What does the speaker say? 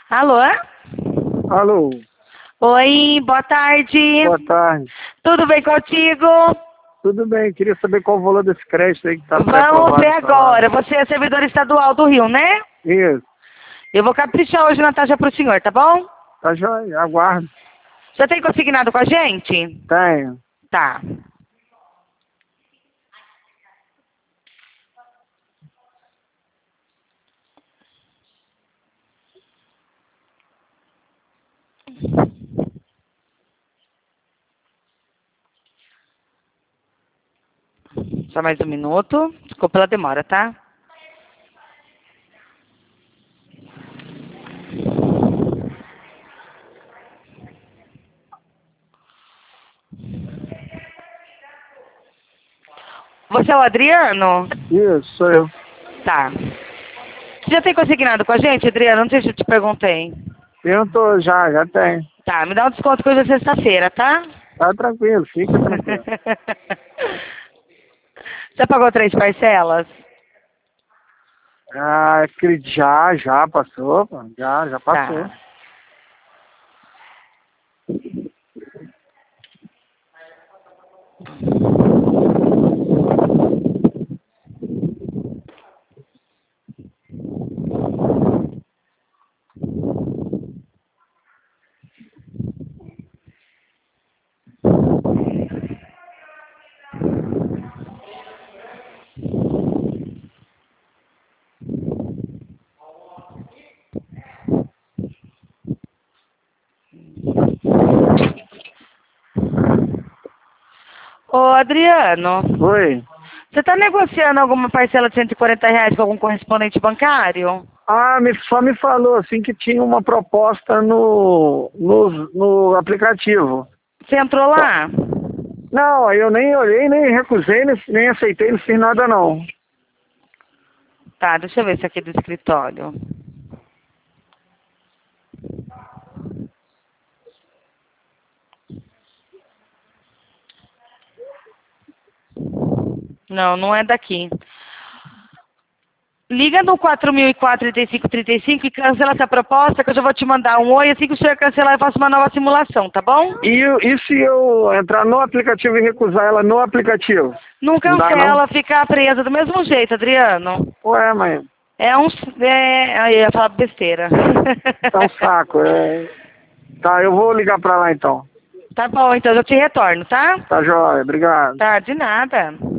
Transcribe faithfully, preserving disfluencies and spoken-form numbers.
Alô? Alô, Oi, boa tarde. boa tarde. Tudo bem contigo? Tudo bem, queria saber qual o valor desse crédito aí que está Vamos pré-aprovado. ver no agora. salário. Você é servidor estadual do Rio, né? Isso, Eu vou caprichar hoje na taxa pro senhor, tá bom? tá joia, aguardo. Você tem consignado com a gente? Tenho. Tá. Só mais um minuto. Desculpa pela demora, tá? Você é o Adriano? Isso, sou eu. Tá. Você já tem consignado com a gente, Adriano? Não sei se eu te perguntei. Perguntou já, já tem. Tá, me dá um desconto que hoje é sexta-feira, tá? Tá tranquilo, fica tranquilo. Já pagou três parcelas? Ah, acredito, já, já passou, pô, já, já passou. Tá. Ô, Adriano, Oi. você tá negociando alguma parcela de cento e quarenta reais com algum correspondente bancário? Ah, me, só me falou assim que tinha uma proposta no, no, no aplicativo. Você entrou Só- lá? Não, aí eu nem olhei, nem recusei, nem, nem aceitei, não fiz nada não. Tá, deixa eu ver se aqui é do escritório. Não, não é daqui. Liga no quatro mil e quatro, trinta e cinco, trinta e cinco e cancela essa proposta que eu já vou te mandar um oi. Assim que o senhor cancelar, eu faço uma nova simulação, tá bom? E, e se eu entrar no aplicativo e recusar ela no aplicativo? Não Não dá não? cancela, fica presa do mesmo jeito, Adriano. Ué, mas É um... É... Aí eu ia falar besteira. tá um saco. É... Tá, eu vou ligar pra lá então. Tá bom, então eu te retorno, tá? Tá jóia, obrigado. Tá, de nada.